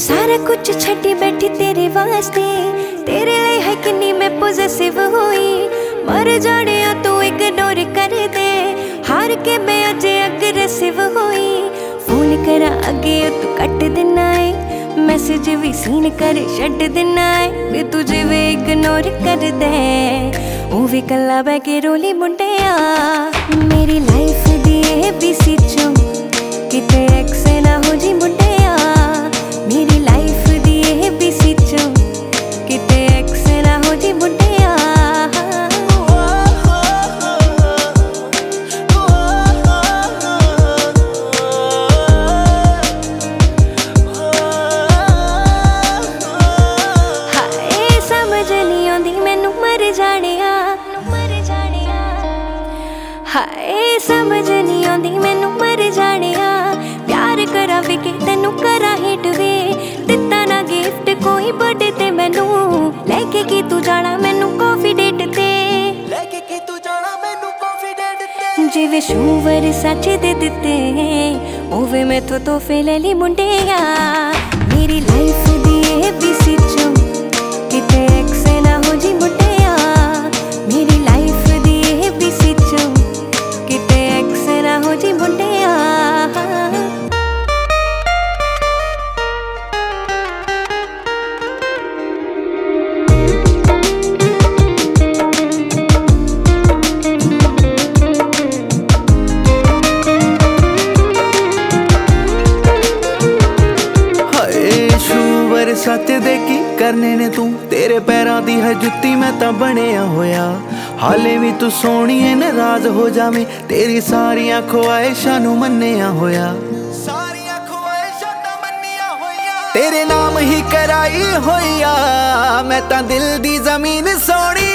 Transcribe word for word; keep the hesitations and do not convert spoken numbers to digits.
सारा कुछ छड्डी बैठी तेरे वास्ते, तेरे लिए है किन्नी मैं पॉजिटिव हुई। मर जाने तू इग्नोर कर दे, हार के मैं अजे अग्रेसिव हुई। फोन करा अगे तू कट देना है, मैसेज भी सीन कर छड्ड देना है। वे तुझे वे इग्नोर कर दे, वो भी कला बह के रोली मुंडिया। मेरी life the A B C चो किते एक्स ना हो जी मुंडिया। मेरी life the A B C चो किते एक्स ना हो जी मुंडिया। हाय समझ नहीं आंदी मैनू मर जानिया, मर जानिया। हाय समझ नहीं आंदी मैनू मर जानिया। प्यार करा वे कि तेनू करा हिट वे, दिता ना गिफ्ट कोई बर्थडे ते मैनू, लेके की तू जाना मैनू कॉफी डेट ते, लेके की तू जाना मैनू कॉफी डेट ते। जिवे शूवर सच दे दिते ओवे मैथों तोहफे ले ली मुंडिया। मेरी life the A B C चो किते एक्स ना हो जी मुंडिया। मेरी life the A B C चो किते एक्स ना हो जी मुंडिया। सच दे की करने ने तू, तेरे पैरां दी है जुत्ती मैं तां बनिया होया। हाले भी तू सोहणी है नाराज हो जावे, तेरी सारियां ख्वाहिशां नू मन्निया होया। सारियां ख्वाहिशां तां मन्निया होया, तेरे नाम ही कराई होया मैं तां दिल दी जमीन सोहणी